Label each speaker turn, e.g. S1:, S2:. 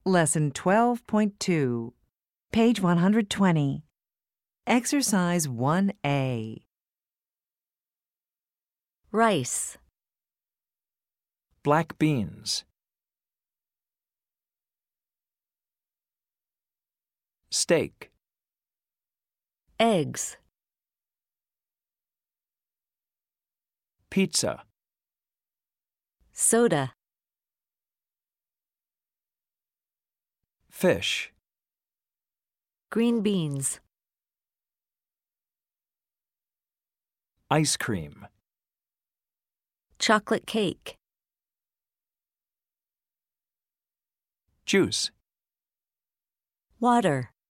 S1: Lesson 12.2, page 120. Exercise 1A.
S2: Rice,
S3: Black beans. Steak.
S2: eggs,
S3: Pizza.
S2: soda,
S3: Fish.
S2: green beans,
S3: Ice cream.
S2: chocolate cake,
S3: Juice.
S2: water.